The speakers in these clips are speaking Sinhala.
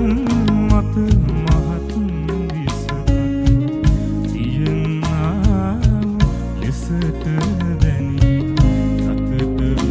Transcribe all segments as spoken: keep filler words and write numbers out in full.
මත මහත් විසකක් තියනා ලෙසට දැනි සතට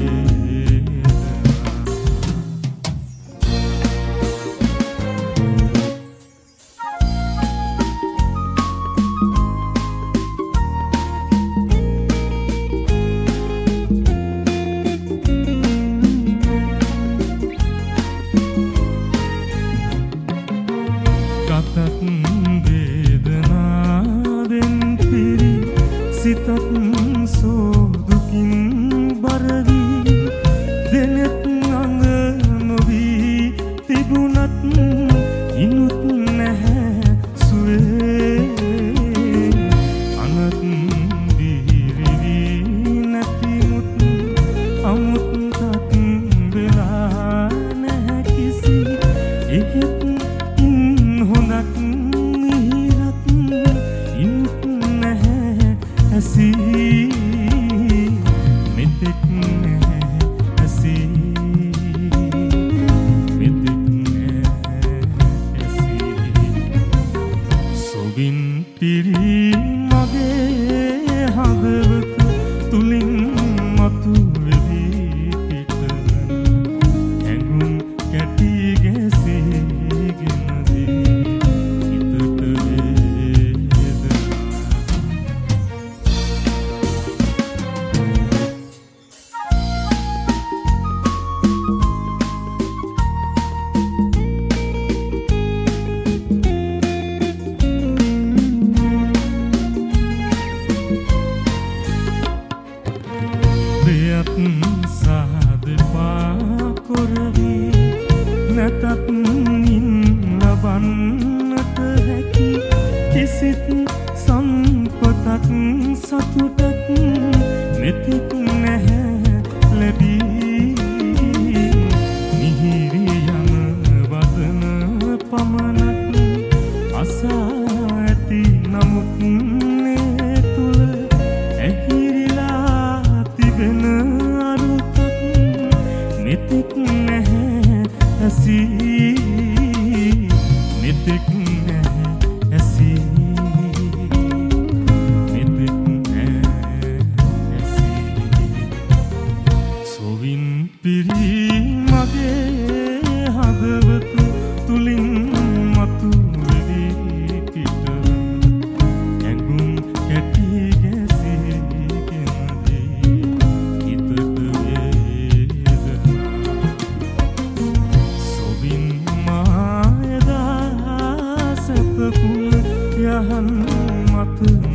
සිතත් සෝදුකින් බරවී දෙනෙත් අඟ නොවී තිබුණත් ඉනුත් නැහැ සුවේ අනත් දිරිවී නැතිමුත් අමුත්තත් වෙලා නැහැ කිසි එහෙත් ඉන් හොඳක් මිහිරත් ඉනුත් නැහැ ඇසී මෙතෙක් නැහැ ඇසී මෙතෙක් නැහැ ඇසී සොවින් පිරි මගේ හදවත තුලින් මතු වෙවී පිට ඇඟුම් කැටි ගැසීගෙන දේ හිතට සාදපා කොරවී නැතත් නින් ලබන්නට හැකි කිසිත් සම්පතක් සතුටක් මෙතෙක් නැහැ ලැබී මිහිරි යන වදන පමණක් අසා ඇති නමුත් මේ තුල ඇහිරිලා තිබෙන මෙතෙක් නැහැ ඇසී මෙතෙක් නැහැ ඇසී මෙතෙක් නැහැ ඇසී සොවින් පිරි මගේ හදවත තුලින් මතු වෙවී පිට ඇඟුම් කැටි ගැසීගෙන දේ හිතට යහන් මත